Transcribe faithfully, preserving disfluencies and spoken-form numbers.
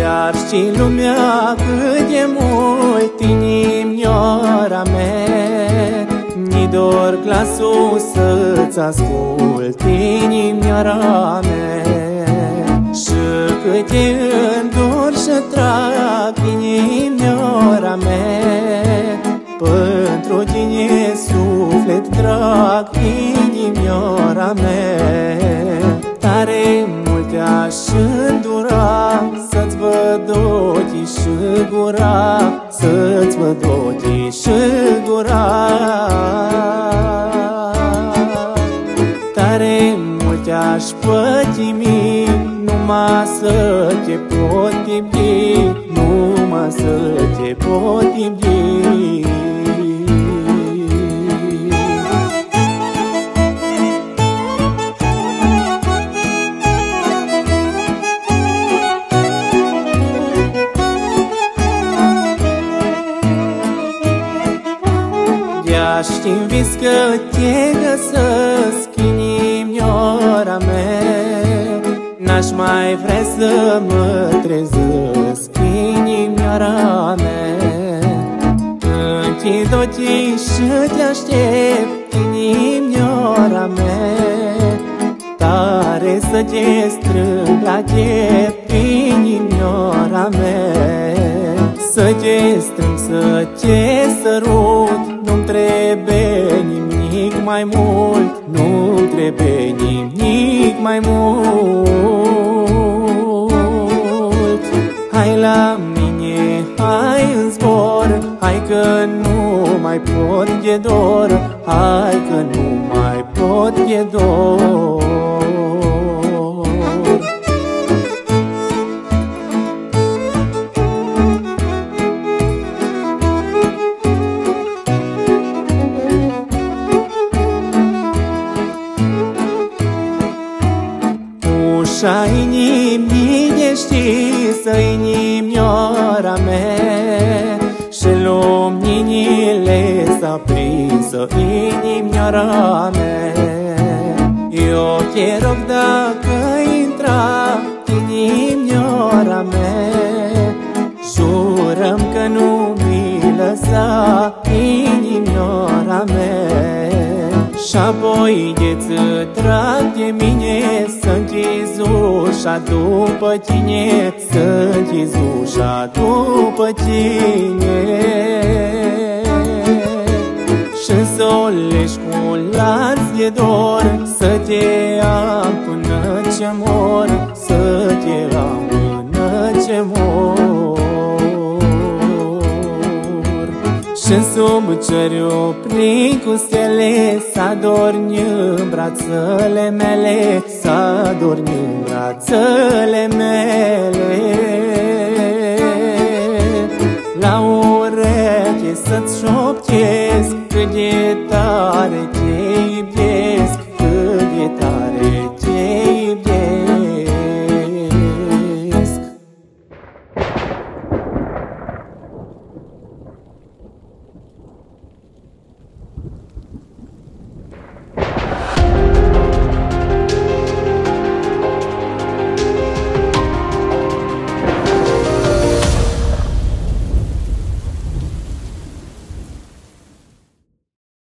Chiar și lumea cât de mult inimioara mea, ni dor glasul să-ți ascult inimioara mea. Și câte îndor și trag inimioara mea, pentru tine suflet drag inimioara mea. Tare mult aș îndura să-ți văd ochii și gura, să-ți văd ochii și gura. Tare mult aș pătimi, numai să te pot iubi, numai să te pot iubi. De-aș-mi vis că te găsesc inimioara mea, n-aș mai vrea să mă trezesc inimioara mea. Închid ochii și te aștept inimioara mea, tare să te strâng la piept inimioara mea. Să te strâng, să te sărut, nu-mi trebuie nimic mai mult, nu-mi trebuie nimic mai mult. Hai la mine, hai în zbor, hai că nu mai pot de dor, hai că nu mai pot de dor. Ușa inimii deschisă, inimioara mea, și luminile s-a prinsă, inimioara mea. Eu te rog dacă intra inimioara mea, jurăm că nu mi lăsa inimioara mea. Și-apoi de-ți trag de mine, să închizi ușa după tine, să închizi ușa după tine. Și-n să o legi cu un lanț de dor, să te am până ce mor, să te am până ce mor. Și-n sub cer prin cu stele, să adorni în brațele mele, să adorni în brațele mele. La ureche să-ți șoptesc cât de tare